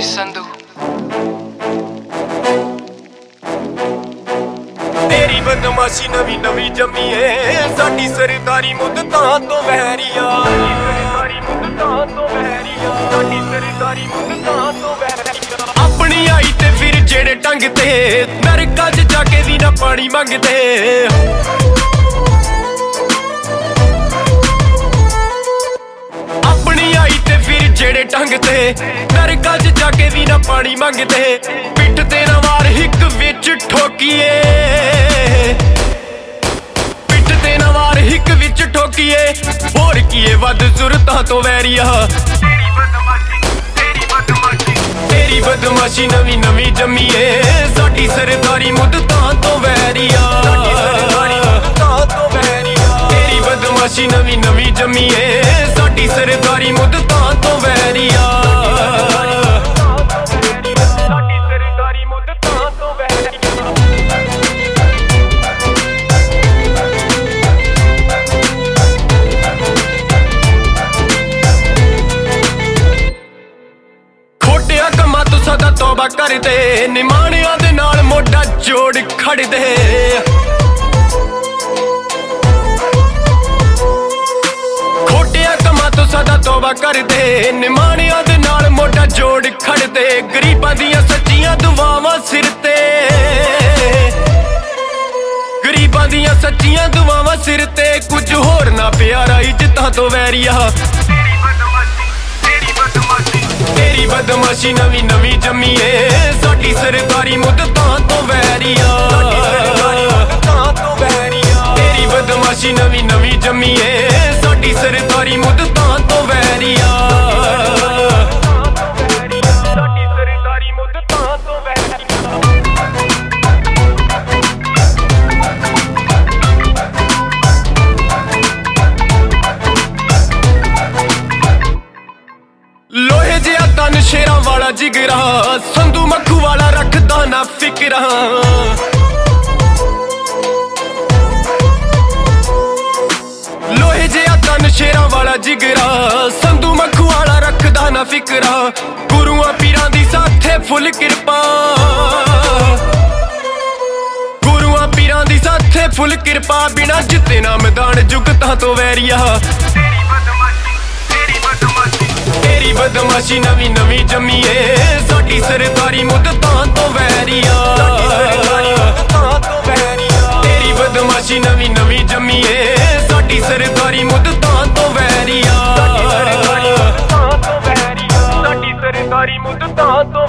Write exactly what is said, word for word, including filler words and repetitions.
ਸੀ ਸੰਧੂ। ਤੇਰੀ ਬਦਮਾਸ਼ੀ ਨਵੀਂ ਨਵੀਂ ਜੰਮੀ ਏ, ਸਾਡੀ ਸਰਦਾਰੀ ਮੁੱਦਤਾਂ ਤੋਂ ਵਹਿਰੀਆ। ਸਰਦਾਰੀ ਮੁੱਦਤਾਂ ਤੋਂ ਵਹਿਰੀਆ, ਸਾਡੀ ਸਰਦਾਰੀ ਮੁੱਦਤਾਂ ਤੋਂ ਵਹਿਰੀਆ। ਆਪਣੀ ਆਈ ਤੇ ਫਿਰ ਜਿਹੜੇ ਢੰਗ ਤੇ ਨਰਕਾਂ 'ਚ ਜਾ ਕੇ ਵੀ ਨਾ ਪਾਣੀ ਮੰਗਦੇ। ਆਪਣੀ ਆਈ ਤੇ ਫਿਰ ਜਿਹੜੇ ਢੰਗ ਤੇ ਨਰਕਾਂ 'ਚ ਜਾ ਕੇ ਵੀ ਨਾ ਪਾਣੀ ਮੰਗਦੇ। ਪਿੱਠ ਤੇ ਨਾ ਵਾਰ ਹਿੱਕ ਵਿੱਚ ਠੋਕੀਏ, ਪਿੱਠ ਤੇ ਨਾ ਵਾਰ ਹਿੱਕ ਵਿੱਚ ਠੋਕੀਏ। ਹੋਰ ਕੀਏ ਵੱਧ ਜ਼ੁਰਤਾਂ ਤੋਂ ਵੈਰੀਆ। ਤੇਰੀ ਬਦਮਾਸ਼ੀ ਤੇਰੀ ਬਦਮਾਸ਼ੀ ਤੇਰੀ ਬਦਮਾਸ਼ੀ ਨਵੀਂ ਨਵੀਂ ਜੰਮੀ ਏ, ਸਾਡੀ ਸਰਦਾਰੀ ਮੁੱਦਤਾਂ ਤੋਂ ਵੈਰੀਆ। ਸਾਡੀ ਸਰਦਾਰੀ ਮੁੱਦਤਾਂ ਤੋਂ ਵੈਰੀਆ। ਤੇਰੀ ਬਦਮਾਸ਼ੀ ਨਵੀਂ ਨਵੀਂ ਜੰਮੀ ਏ, ਸਾਡੀ ਸਰਦਾਰੀ ਮੁੱਦਤਾਂ ਤੋਂ ਵੈਰੀਆ। ਸਦਾ ਤੋਬਾ ਕਰਦੇ, ਨਿਮਾਣਿਆਂ ਦੇ ਨਾਲ ਮੋਢਾ ਜੋੜ ਖੜਦੇ। ਖੋਟਿਆਂ ਕੰਮਾਂ ਤੋਂ ਸਦਾ ਤੋਬਾ ਕਰਦੇ, ਨਿਮਾਣਿਆਂ ਦੇ ਨਾਲ ਮੋਢਾ ਜੋੜ ਖੜਦੇ। ਗਰੀਬਾਂ ਦੀਆਂ ਸੱਚੀਆਂ ਦੁਆਵਾਂ ਸਿਰ ਤੇ, ਗਰੀਬਾਂ ਦੀਆਂ ਸੱਚੀਆਂ ਦੁਆਵਾਂ ਸਿਰ ਤੇ। ਕੁਝ ਹੋਰ ਨਾ ਪਿਆਰਾ ਇੱਜ਼ਤਾਂ ਤੋਂ ਵੈਰੀਆ। ਤੇਰੀ ਬਦਮਾਸ਼ੀ ਨਵੀਂ ਨਵੀਂ ਜੰਮੀ ਏ, ਸਾਡੀ ਸਰਦਾਰੀ ਮੁੱਦਤਾਂ ਤੋਂ ਵੈਰੀਆ। ਤੇਰੀ ਬਦਮਾਸ਼ੀ ਨਵੀਂ ਨਵੀਂ ਜੰਮੀ ਏ, ਸਾਡੀ ਸਰਦਾਰੀ ਮੁੱਦਤਾਂ ਤੋਂ ਵੈਰੀਆ। ਸਾਡੀ ਸਰਦਾਰੀ ਮੁੱਦਤਾਂ ਤੋਂ ਵੈਰੀਆ। ਲੋਹੇ ਜਿਹਾ ਤਨ ਸ਼ੇਰਾਂ ਵਾਲਾ ਜਿਗਰਾ, ਸੰਧੂ ਮੱਖੂ ਵਾਲਾ ਰੱਖਦਾ ਨਾ ਫਿਕਰਾਂ। ਲੋਹੇ ਜਿਹਾ ਤਨ ਸ਼ੇਰਾਂ ਵਾਲਾ ਜਿਗਰਾ, ਸੰਧੂ ਮੱਖੂ ਵਾਲਾ ਰੱਖਦਾ ਨਾ ਫਿਕਰਾਂ। ਗੁਰੂਆਂ ਪੀਰਾਂ ਦੀ ਸਾਥੇ ਫੁੱਲ ਕਿਰਪਾ, ਗੁਰੂਆਂ ਪੀਰਾਂ ਦੀ ਸਾਥੇ ਫੁੱਲ ਕਿਰਪਾ। ਬਿਨਾ ਜਿੱਤੇ ਨਾ ਮੈਦਾਨ ਜੁਗਤਾਂ ਤੋਂ ਵੈਰੀਆ। ਤੇਰੀ ਬਦਮਾਸ਼ੀ ਨਵੀਂ ਨਵੀਂ ਜੰਮੀ ਏ, ਸਾਡੀ ਸਰਦਾਰੀ ਮੁੱਦਤਾਂ ਤੋਂ ਵੈਰੀਆ। ਤੇਰੀ ਬਦਮਾਸ਼ੀ ਨਵੀਂ ਨਵੀਂ ਜੰਮੀ ਏ, ਸਾਡੀ ਸਰਦਾਰੀ ਮੁੱਦਤਾਂ ਤੋਂ ਵੈਰੀਆ। ਸਾਡੀ ਸਰਦਾਰੀ ਮੁੱਦਤਾਂ ਤੋਂ